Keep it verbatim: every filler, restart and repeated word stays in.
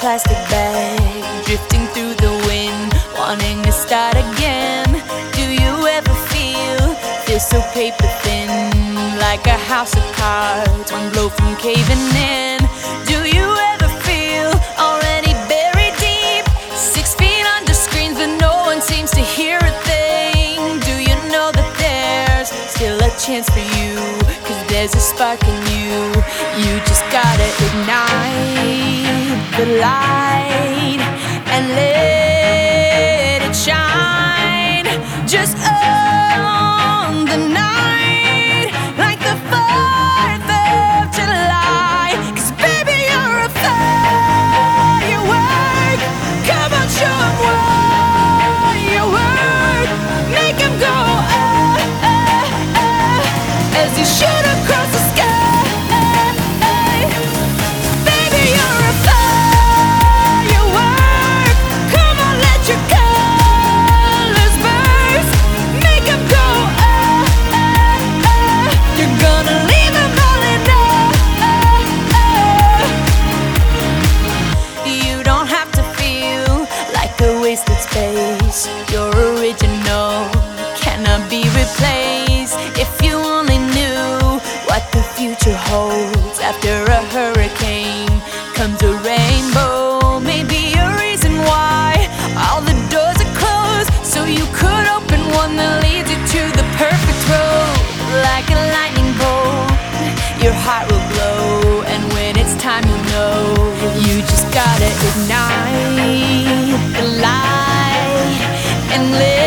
plastic bag, drifting through the wind, wanting to start again. Do you ever feel, feel so paper thin, like a house of cards, one blow from caving in? Do you ever feel already buried deep, six feet under screens but no one seems to hear a thing? Do you know that there's still a chance for you, cause there's a spark in you? You just gotta ignite the light and let it shine. Just own the night like the fourth of July. Cause baby, you're a firework. Come on, show 'em what you work. Make 'em go ah, ah, ah, as you shoot across the sky. Wasted space, your original cannot be replaced. If you only knew what the future holds, after a hurricane comes a rainbow. Maybe a reason why all the doors are closed, so you could open one that leads you to the perfect road. Like a lightning bolt, your heart will glow, and when it's time, you know you just gotta ignite the light and live.